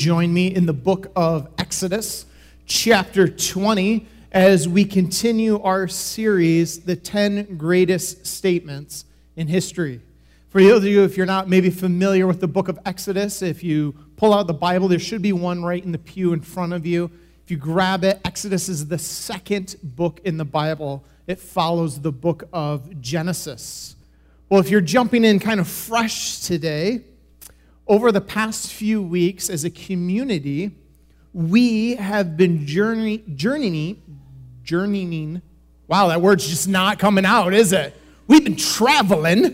join me in the book of Exodus, chapter 20, as we continue our series, The 10 Greatest Statements in History. For those of you, if you're not maybe familiar with the book of Exodus, if you pull out the Bible, there should be one right in the pew in front of you. If you grab it, Exodus is the second book in the Bible. It follows the book of Genesis. Well, if you're jumping in kind of fresh today, over the past few weeks as a community, we have been journeying. Wow, that word's just not coming out, is it? We've been traveling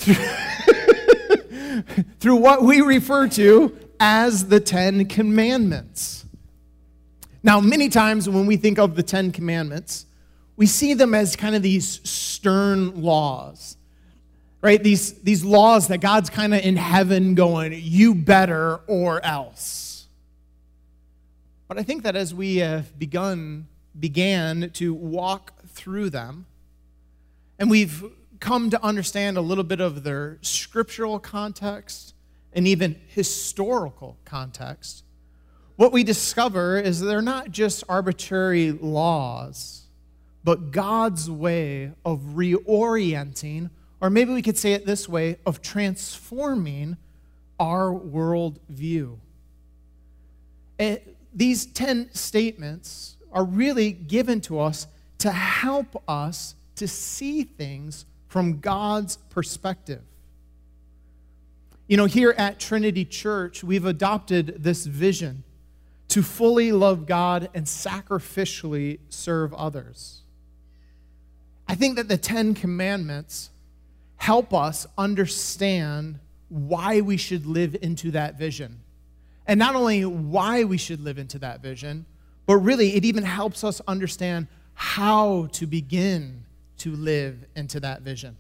through what we refer to as the 10 Commandments. Now, many times when we think of the 10 Commandments, we see them as kind of these stern laws, right? These laws that God's kind of in heaven going, you better or else. But I think that as we have began to walk through them, and we've come to understand a little bit of their scriptural context and even historical context, what we discover is they're not just arbitrary laws, but God's way of reorienting, or maybe we could say it this way, of transforming our worldview. These 10 statements are really given to us to help us to see things from God's perspective. You know, here at Trinity Church, we've adopted this vision to fully love God and sacrificially serve others. I think that the 10 Commandments help us understand why we should live into that vision. And not only why we should live into that vision, but really it even helps us understand how to begin to live into that vision.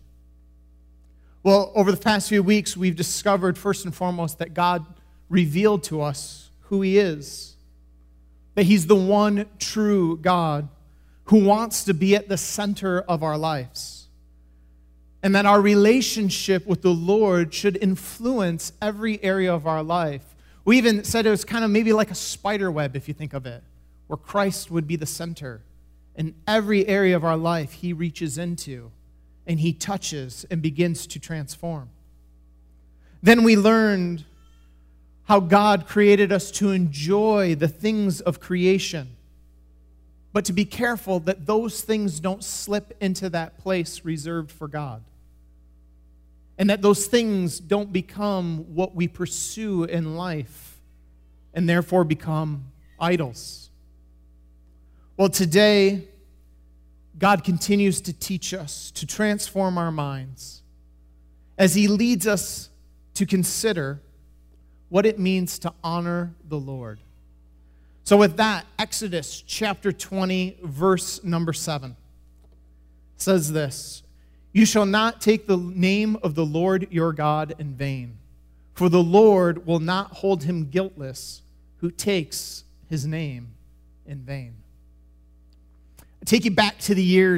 Well, over the past few weeks, we've discovered first and foremost that God revealed to us who He is. That He's the one true God who wants to be at the center of our lives. And that our relationship with the Lord should influence every area of our life. We even said it was kind of maybe like a spider web, if you think of it, where Christ would be the center. In every area of our life, He reaches into, and He touches and begins to transform. Then we learned how God created us to enjoy the things of creation, but to be careful that those things don't slip into that place reserved for God. And that those things don't become what we pursue in life and therefore become idols. Well, today, God continues to teach us, to transform our minds, as He leads us to consider what it means to honor the Lord. So with that, Exodus chapter 20, verse number 7 says this: "You shall not take the name of the Lord your God in vain, for the Lord will not hold him guiltless who takes His name in vain." I take you back to the year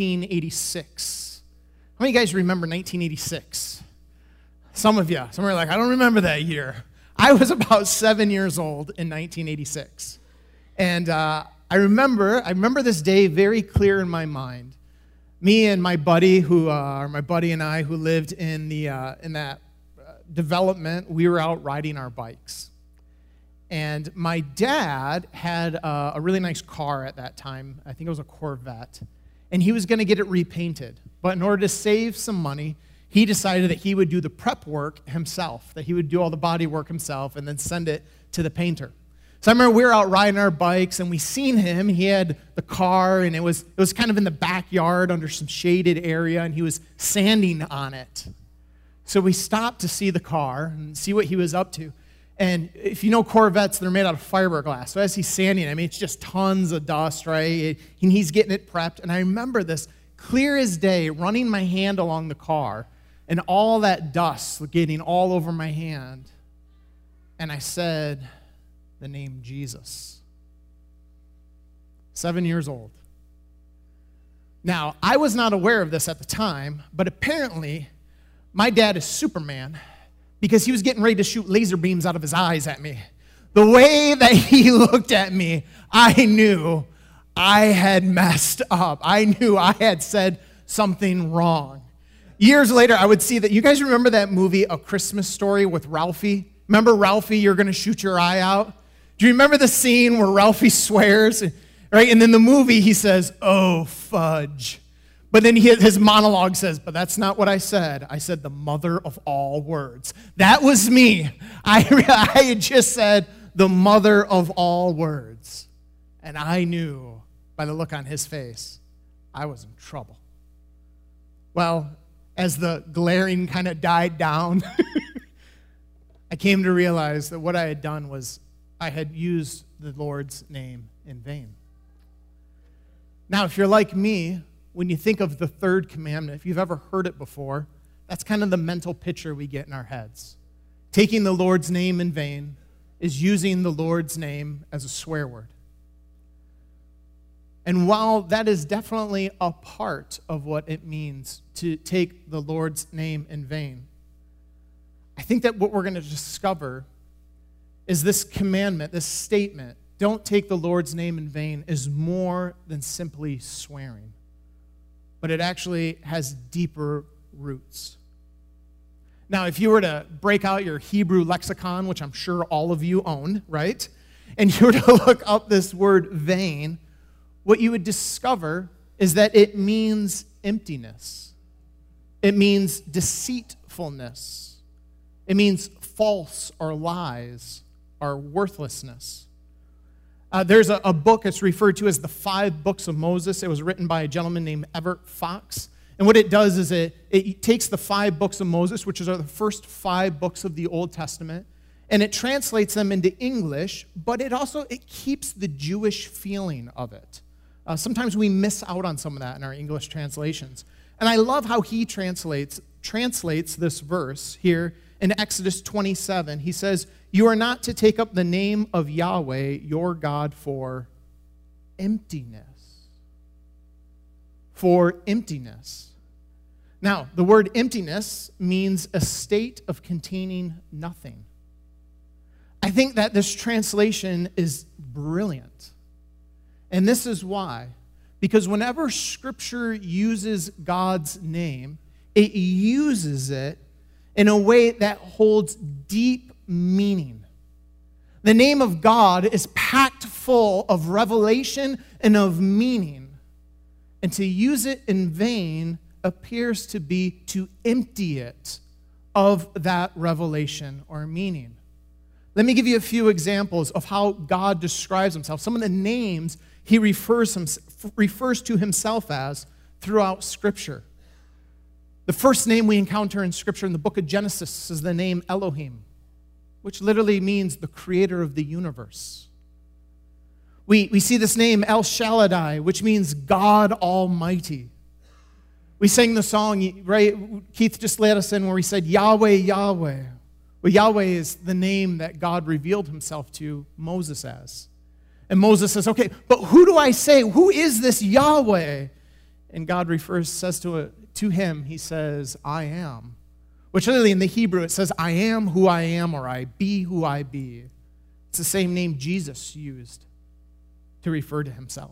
1986. How many of you guys remember 1986? Some of you. Some are like, I don't remember that year. I was about 7 years old in 1986. And I remember this day very clear in my mind. Me and my buddy, and I, who lived in that development, we were out riding our bikes. And my dad had a really nice car at that time. I think it was a Corvette. And he was going to get it repainted. But in order to save some money, he decided that he would do the prep work himself, that he would do all the body work himself and then send it to the painter. So I remember we were out riding our bikes, and we seen him. He had the car, and it was kind of in the backyard under some shaded area, and he was sanding on it. So we stopped to see the car and see what he was up to. And if you know Corvettes, they're made out of fiberglass. So as he's sanding, it's just tons of dust, right? And he's getting it prepped. And I remember this clear as day, running my hand along the car, and all that dust getting all over my hand. And I said the name Jesus. 7 years old. Now, I was not aware of this at the time, but apparently my dad is Superman because he was getting ready to shoot laser beams out of his eyes at me. The way that he looked at me, I knew I had messed up. I knew I had said something wrong. Years later, I would see that. You guys remember that movie, A Christmas Story, with Ralphie? Remember Ralphie, you're going to shoot your eye out? Do you remember the scene where Ralphie swears? Right? And in the movie, he says, "Oh, fudge." But then his monologue says, "But that's not what I said. I said the mother of all words." That was me. I had just said the mother of all words. And I knew by the look on his face, I was in trouble. Well, as the glaring kind of died down, I came to realize that what I had done was I had used the Lord's name in vain. Now, if you're like me, when you think of the third commandment, if you've ever heard it before, that's kind of the mental picture we get in our heads. Taking the Lord's name in vain is using the Lord's name as a swear word. And while that is definitely a part of what it means to take the Lord's name in vain, I think that what we're going to discover is this commandment, this statement, don't take the Lord's name in vain, is more than simply swearing. But it actually has deeper roots. Now, if you were to break out your Hebrew lexicon, which I'm sure all of you own, right? And you were to look up this word vain, what you would discover is that it means emptiness. It means deceitfulness. It means false or lies or worthlessness. There's a book that's referred to as the 5 Books of Moses. It was written by a gentleman named Everett Fox. And what it does is it takes the 5 books of Moses, which are the first 5 books of the Old Testament, and it translates them into English, but it keeps the Jewish feeling of it. Sometimes we miss out on some of that in our English translations. And I love how he translates this verse here in Exodus 27. He says, "You are not to take up the name of Yahweh, your God, for emptiness." For emptiness. Now, the word emptiness means a state of containing nothing. I think that this translation is brilliant. And this is why. Because whenever Scripture uses God's name, it uses it in a way that holds deep meaning. The name of God is packed full of revelation and of meaning. And to use it in vain appears to be to empty it of that revelation or meaning. Let me give you a few examples of how God describes himself, some of the names he refers to himself as throughout Scripture. The first name we encounter in Scripture in the book of Genesis is the name Elohim, which literally means the creator of the universe. We see this name El Shaddai, which means God Almighty. We sang the song, right? Keith just led us in where he said, Yahweh, Yahweh. Well, Yahweh is the name that God revealed himself to Moses as. And Moses says, okay, but who do I say? Who is this Yahweh? And God says to him, he says, I am. Which literally in the Hebrew it says, I am who I am, or I be who I be. It's the same name Jesus used to refer to himself.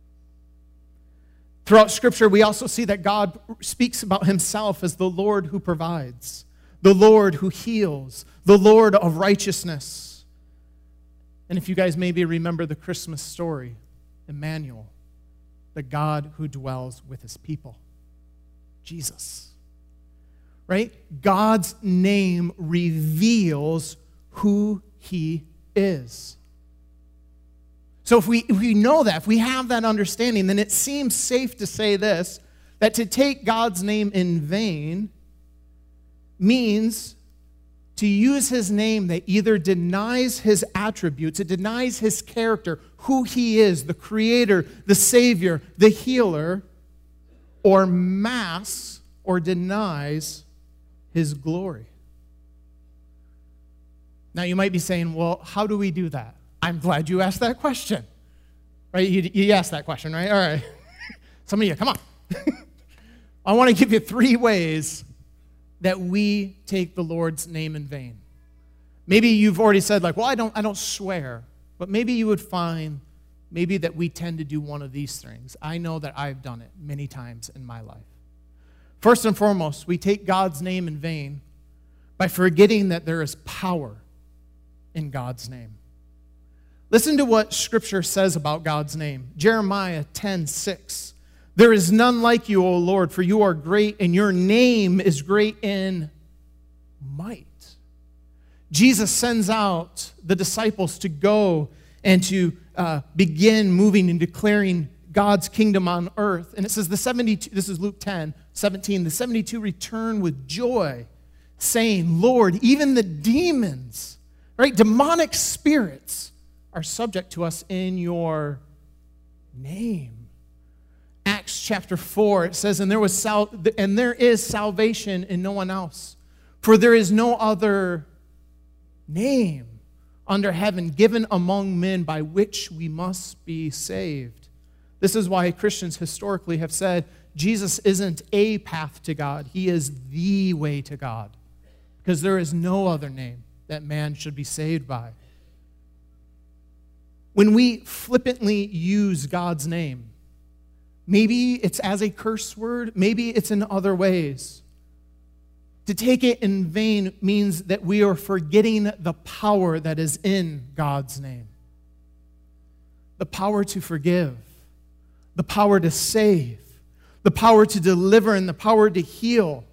Throughout Scripture, we also see that God speaks about himself as the Lord who provides, the Lord who heals, the Lord of righteousness. And if you guys maybe remember the Christmas story, Emmanuel, the God who dwells with his people, Jesus. Right? God's name reveals who he is. So if we know that, if we have that understanding, then it seems safe to say this, that to take God's name in vain means to use his name that either denies his attributes, it denies his character, who he is, the creator, the savior, the healer, or masks or denies his glory. Now you might be saying, well, how do we do that? I'm glad you asked that question. Right? You asked that question, right? All right. Some of you, come on. I want to give you 3 ways that we take the Lord's name in vain. Maybe you've already said, like, well, I don't swear. But maybe you would find maybe that we tend to do one of these things. I know that I've done it many times in my life. First and foremost, we take God's name in vain by forgetting that there is power in God's name. Listen to what Scripture says about God's name. Jeremiah 10:6. There is none like you, O Lord, for you are great, and your name is great in might. Jesus sends out the disciples to go and to begin moving and declaring God's kingdom on earth. And it says the 72, this is Luke 10:17, the 72 return with joy, saying, Lord, even the demons, right, demonic spirits are subject to us in your name. Acts chapter 4, it says, and there is salvation in no one else, for there is no other name under heaven given among men by which we must be saved. This is why Christians historically have said Jesus isn't a path to God. He is the way to God, because there is no other name that man should be saved by. When we flippantly use God's name, maybe it's as a curse word, maybe it's in other ways. To take it in vain means that we are forgetting the power that is in God's name. The power to forgive, the power to save, the power to deliver, and the power to heal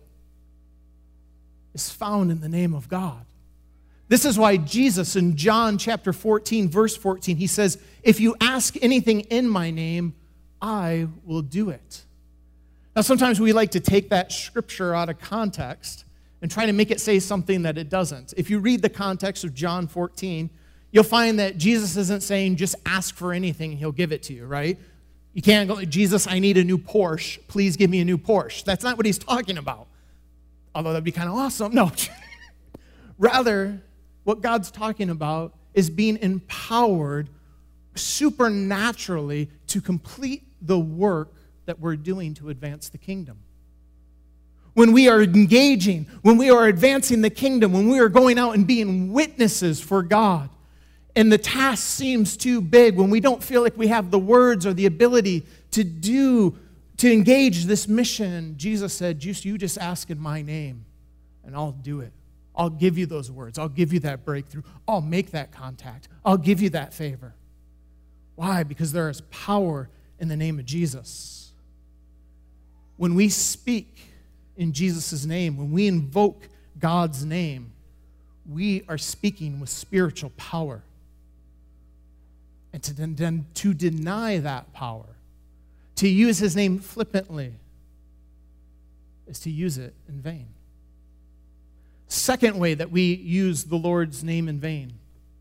is found in the name of God. This is why Jesus in John chapter 14, verse 14, he says, if you ask anything in my name, I will do it. Now, sometimes we like to take that scripture out of context and try to make it say something that it doesn't. If you read the context of John 14, you'll find that Jesus isn't saying just ask for anything and he'll give it to you, right? You can't go, Jesus, I need a new Porsche. Please give me a new Porsche. That's not what he's talking about. Although that'd be kind of awesome. No. Rather, what God's talking about is being empowered supernaturally to complete the work that we're doing to advance the kingdom. When we are engaging, when we are advancing the kingdom, when we are going out and being witnesses for God, and the task seems too big, when we don't feel like we have the words or the ability to engage this mission, Jesus said, you just ask in my name, and I'll do it. I'll give you those words. I'll give you that breakthrough. I'll make that contact. I'll give you that favor. Why? Because there is power in the name of Jesus. When we speak in Jesus' name, when we invoke God's name, we are speaking with spiritual power. And to deny that power, to use his name flippantly, is to use it in vain. Second way that we use the Lord's name in vain.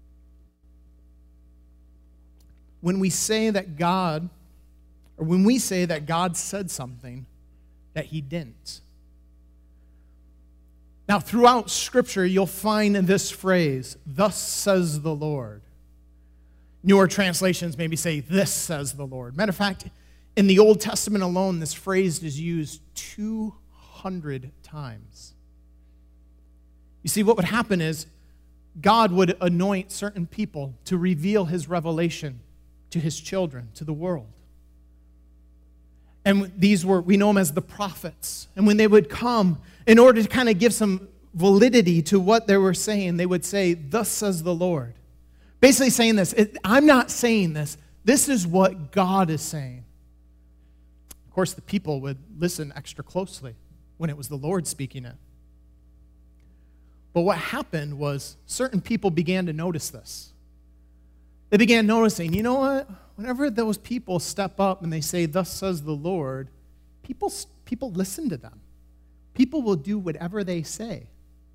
When we say that God said something that he didn't. Now, throughout Scripture, you'll find this phrase, thus says the Lord. Newer translations maybe say, this says the Lord. Matter of fact, in the Old Testament alone, this phrase is used 200 times. You see, what would happen is God would anoint certain people to reveal his revelation to his children, to the world. And we know them as the prophets. And when they would come, in order to kind of give some validity to what they were saying, they would say, thus says the Lord. Basically saying this, I'm not saying this. This is what God is saying. Of course, the people would listen extra closely when it was the Lord speaking it. But what happened was certain people began to notice this. They began noticing, you know what? Whenever those people step up and they say, thus says the Lord, people listen to them. People will do whatever they say.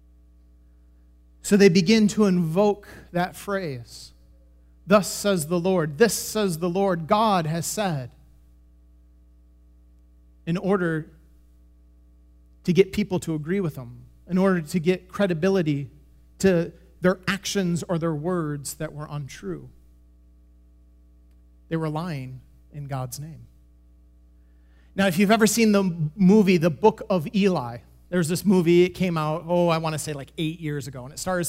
So they begin to invoke that phrase, thus says the Lord, this says the Lord, God has said, in order to get people to agree with them, in order to get credibility to their actions or their words that were untrue. They were lying in God's name. Now, if you've ever seen the movie, The Book of Eli, there's this movie, it came out, I want to say like 8 years ago, and it stars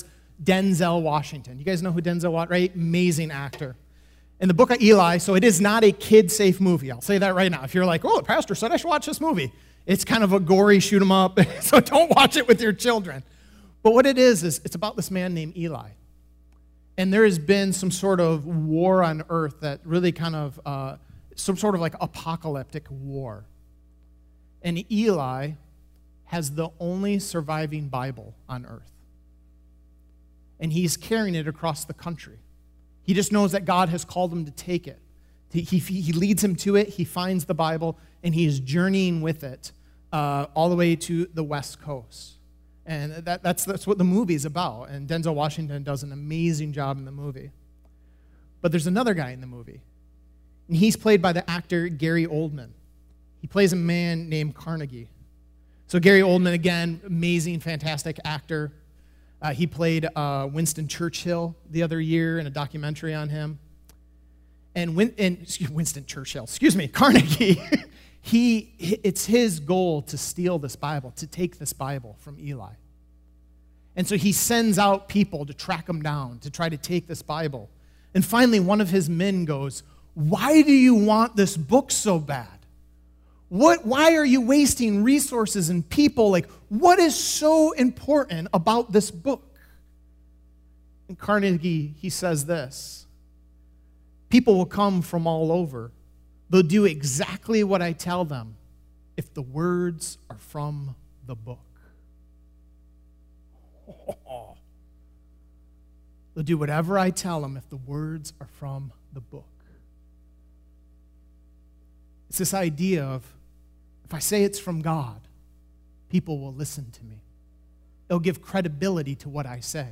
Denzel Washington. You guys know who Denzel Washington, right? Amazing actor. In the book of Eli, so it is not a kid-safe movie. I'll say that right now. If you're like, oh, the pastor said I should watch this movie. It's kind of a gory shoot 'em up, so don't watch it with your children. But what it is it's about this man named Eli. And there has been some sort of war on earth that really kind of, some sort of like apocalyptic war. And Eli has the only surviving Bible on earth. And he's carrying it across the country. He just knows that God has called him to take it. He leads him to it, he finds the Bible, and he is journeying with it all the way to the West Coast. And that's what the movie's about. And Denzel Washington does an amazing job in the movie. But there's another guy in the movie. And he's played by the actor Gary Oldman. He plays a man named Carnegie. So Gary Oldman, again, amazing, fantastic actor. He played Winston Churchill the other year in a documentary on him. And Winston Churchill, Carnegie, it's his goal to steal this Bible, to take this Bible from Eli. And so he sends out people to track him down, to try to take this Bible. And finally, one of his men goes, "Why do you want this book so bad? Why are you wasting resources and people? Like, what is so important about this book?" And Carnegie, he says this: "People will come from all over. They'll do exactly what I tell them if the words are from the book." They'll do whatever I tell them if the words are from the book. It's this idea of, if I say it's from God, people will listen to me. They'll give credibility to what I say.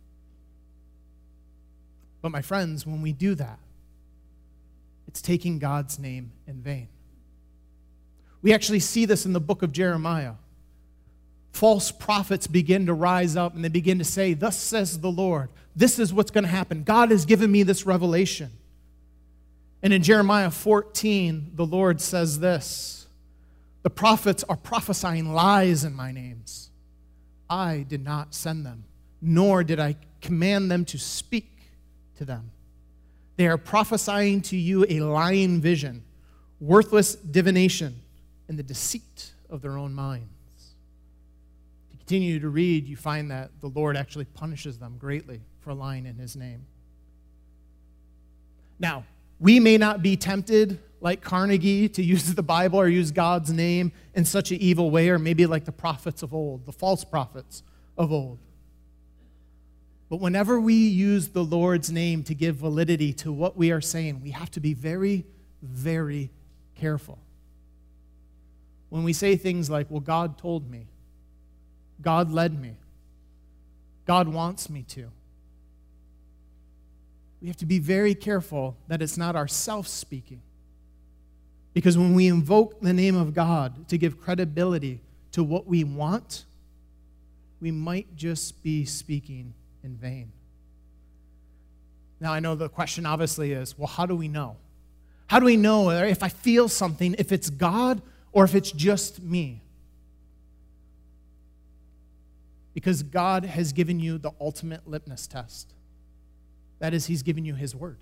But my friends, when we do that, it's taking God's name in vain. We actually see this in the book of Jeremiah. False prophets begin to rise up and they begin to say, "Thus says the Lord, this is what's going to happen. God has given me this revelation." And in Jeremiah 14, the Lord says this: "The prophets are prophesying lies in my names. I did not send them, nor did I command them to speak to them. They are prophesying to you a lying vision, worthless divination, and the deceit of their own minds." If you continue to read, you find that the Lord actually punishes them greatly for lying in his name. Now, we may not be tempted like Carnegie to use the Bible or use God's name in such an evil way, or maybe like the prophets of old, the false prophets of old. But whenever we use the Lord's name to give validity to what we are saying, we have to be very, very careful. When we say things like, "Well, God told me," "God led me," "God wants me to," we have to be very careful that it's not ourselves speaking. Because when we invoke the name of God to give credibility to what we want, we might just be speaking in vain. Now, I know the question obviously is, well, how do we know? How do we know if I feel something, if it's God or if it's just me? Because God has given you the ultimate litmus test. That is, he's given you his word.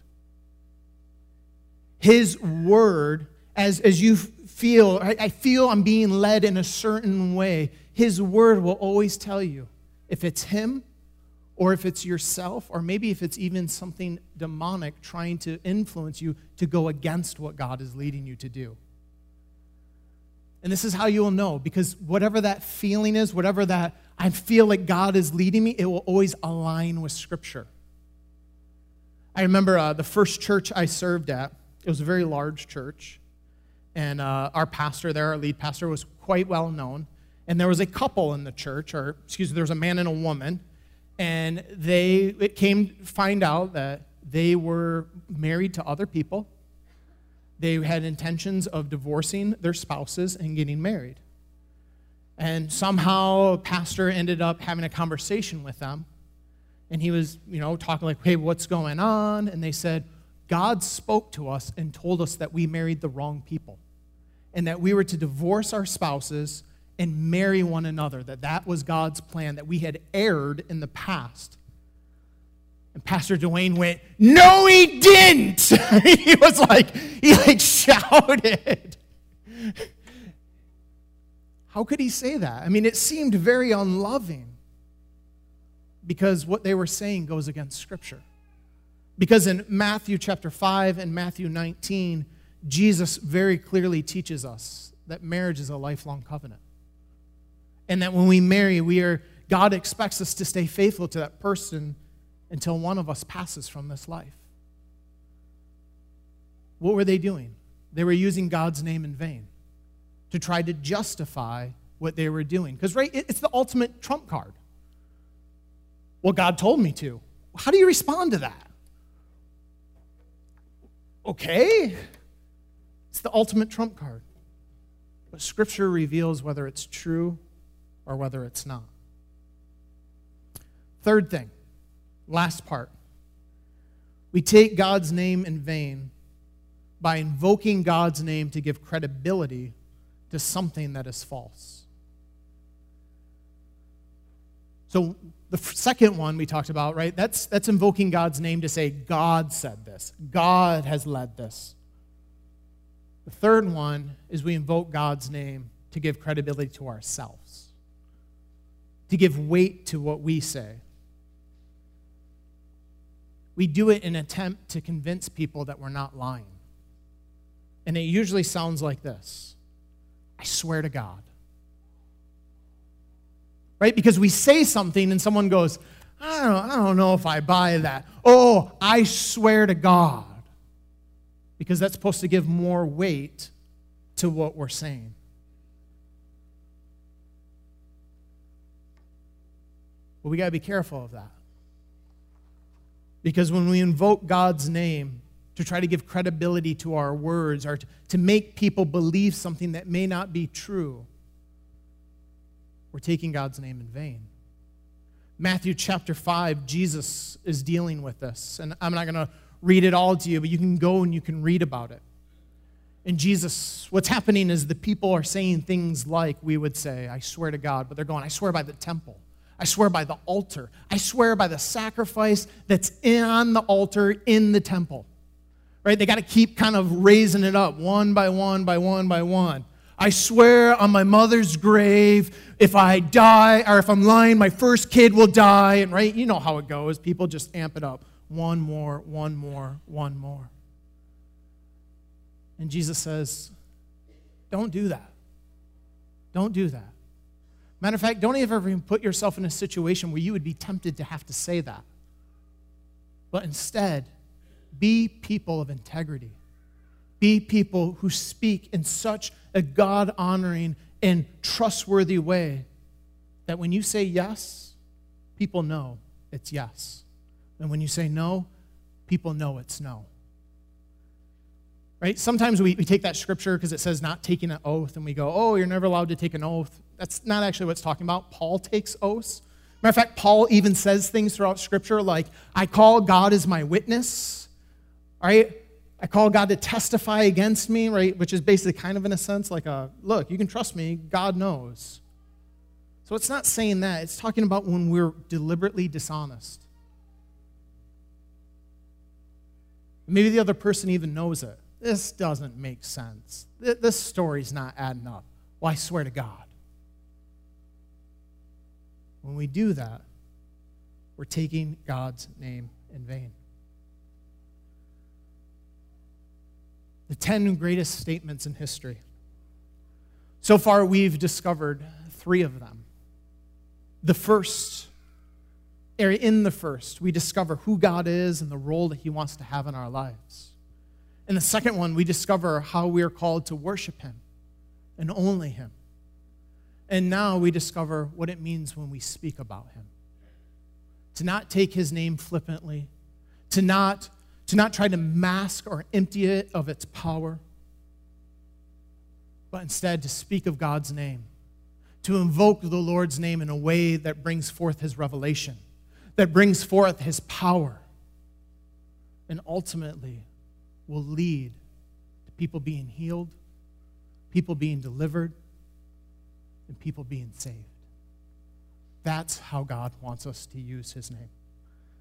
His word, as you feel, I feel I'm being led in a certain way, his word will always tell you if it's him or if it's yourself, or maybe if it's even something demonic trying to influence you to go against what God is leading you to do. And this is how you will know, because whatever that feeling is, whatever that I feel like God is leading me, it will always align with Scripture. I remember the first church I served at, it was a very large church, and our pastor there, our lead pastor, was quite well known. And there was a couple in the church, there was a man and a woman, and it came to find out that they were married to other people. They had intentions of divorcing their spouses and getting married. And somehow a pastor ended up having a conversation with them. And he was, talking like, "Hey, what's going on?" And they said, "God spoke to us and told us that we married the wrong people. And that we were to divorce our spouses and marry one another. That was God's plan, that we had erred in the past. And Pastor Dwayne went, "No, he didn't." he shouted. How could he say that? I mean, it seemed very unloving because what they were saying goes against Scripture. Because in Matthew chapter 5 and Matthew 19, Jesus very clearly teaches us that marriage is a lifelong covenant. And that when we marry, God expects us to stay faithful to that person until one of us passes from this life. What were they doing? They were using God's name in vain to try to justify what they were doing. Because, right, it's the ultimate trump card. Well, God told me to. How do you respond to that? Okay. It's the ultimate trump card. But Scripture reveals whether it's true or whether it's not. Third thing, last part. We take God's name in vain by invoking God's name to give credibility to something that is false. So the second one we talked about, right, that's invoking God's name to say, God said this. God has led this. The third one is we invoke God's name to give credibility to ourselves, to give weight to what we say. We do it in an attempt to convince people that we're not lying. And it usually sounds like this: I swear to God. Right? Because we say something and someone goes, I don't know if I buy that. Oh, I swear to God. Because that's supposed to give more weight to what we're saying. But we got to be careful of that. Because when we invoke God's name to try to give credibility to our words or to make people believe something that may not be true, we're taking God's name in vain. Matthew chapter 5, Jesus is dealing with this. And I'm not going to read it all to you, but you can go and you can read about it. And Jesus, what's happening is the people are saying things like we would say, I swear to God, but they're going, I swear by the temple. I swear by the altar. I swear by the sacrifice that's on the altar in the temple. Right? They got to keep kind of raising it up one by one by one by one. I swear on my mother's grave, if I die, or if I'm lying, my first kid will die. And right, you know how it goes. People just amp it up. One more, one more, one more. And Jesus says, don't do that. Don't do that. Matter of fact, don't ever even put yourself in a situation where you would be tempted to have to say that. But instead, be people of integrity. Be people who speak in such a God-honoring and trustworthy way that when you say yes, people know it's yes. And when you say no, people know it's no. Right? Sometimes we take that scripture because it says not taking an oath, and we go, oh, you're never allowed to take an oath. That's not actually what it's talking about. Paul takes oaths. Matter of fact, Paul even says things throughout Scripture like, I call God as my witness. All right? I call God to testify against me, right? Which is basically kind of in a sense like look, you can trust me, God knows. So it's not saying that. It's talking about when we're deliberately dishonest. Maybe the other person even knows it. This doesn't make sense. This story's not adding up. Well, I swear to God. When we do that, we're taking God's name in vain. The 10 greatest statements in history. So far, we've discovered 3 of them. In the first, we discover who God is and the role that He wants to have in our lives. In the second one, we discover how we are called to worship Him and only Him. And now we discover what it means when we speak about Him. To not take His name flippantly, to not try to mask or empty it of its power, but instead to speak of God's name, to invoke the Lord's name in a way that brings forth His revelation, that brings forth His power, and ultimately will lead to people being healed, people being delivered, and people being saved. That's how God wants us to use His name.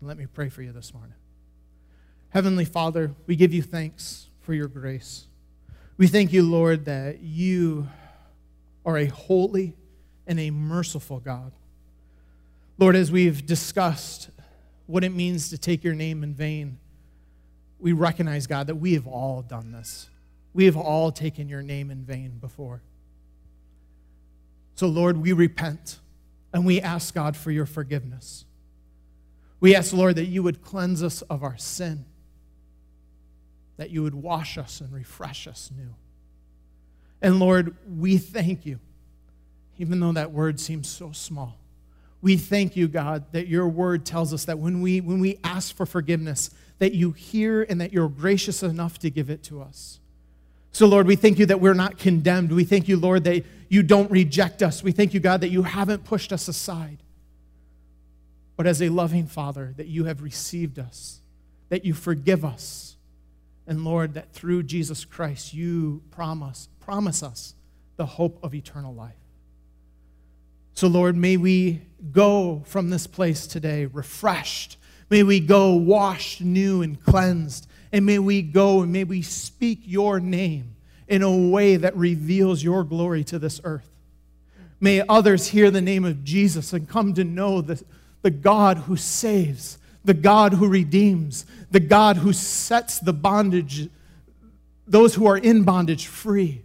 Let me pray for you this morning. Heavenly Father, we give you thanks for your grace. We thank you, Lord, that you are a holy and a merciful God. Lord, as we've discussed what it means to take your name in vain, we recognize, God, that we have all done this. We have all taken your name in vain before. So, Lord, we repent and we ask, God, for your forgiveness. We ask, Lord, that you would cleanse us of our sin, that you would wash us and refresh us new. And Lord, we thank you, even though that word seems so small. We thank you, God, that your word tells us that when we ask for forgiveness, that you hear and that you're gracious enough to give it to us. So, Lord, we thank you that we're not condemned. We thank you, Lord, that you don't reject us. We thank you, God, that you haven't pushed us aside. But as a loving Father, that you have received us, that you forgive us. And, Lord, that through Jesus Christ, you promise us the hope of eternal life. So, Lord, may we go from this place today refreshed. May we go washed, new, and cleansed. And may we go and may we speak your name in a way that reveals your glory to this earth. May others hear the name of Jesus and come to know the God who saves, the God who redeems, the God who sets the bondage, those who are in bondage, free.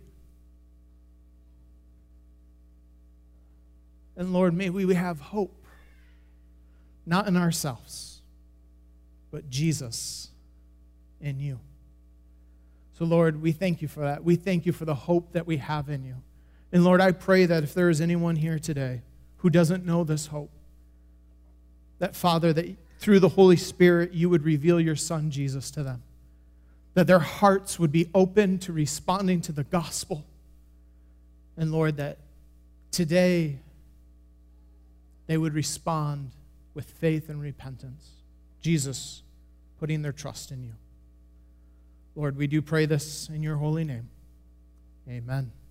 And Lord, may we have hope, not in ourselves, but Jesus in you. So Lord, we thank you for that. We thank you for the hope that we have in you. And Lord, I pray that if there is anyone here today who doesn't know this hope, that Father, that through the Holy Spirit, you would reveal your Son, Jesus, to them. That their hearts would be open to responding to the gospel. And Lord, that today they would respond with faith and repentance. Jesus, putting their trust in you. Lord, we do pray this in your holy name. Amen.